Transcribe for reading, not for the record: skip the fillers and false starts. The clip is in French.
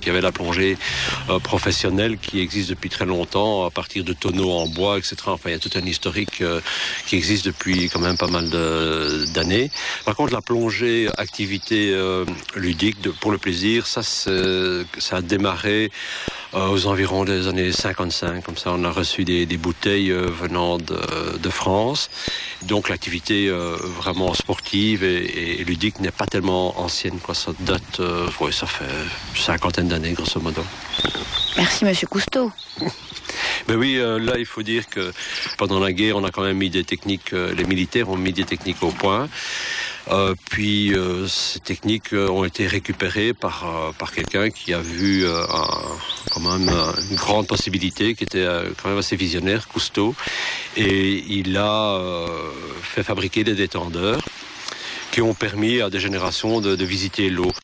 il y avait la plongée professionnelle qui existe depuis très longtemps, à partir de tonneaux en bois, etc. Enfin, il y a tout un historique qui existe depuis quand même pas mal d'années. Par contre, la plongée, activité ludique, pour le plaisir, ça a démarré aux environs des années 55. Comme ça, on a reçu des bouteilles venant de France. Donc, l'activité vraiment sportive et ludique n'est pas tellement ancienne, quoi. Ça date, ça fait une cinquantaine d'années, grosso modo. Merci, monsieur Cousteau. Ben oui, là, il faut dire que pendant la guerre, on a quand même mis des techniques, les militaires ont mis des techniques au point. Puis ces techniques ont été récupérées par quelqu'un qui a vu quand même une grande possibilité, qui était quand même assez visionnaire, Cousteau, et il a fait fabriquer des détendeurs qui ont permis à des générations de visiter l'eau.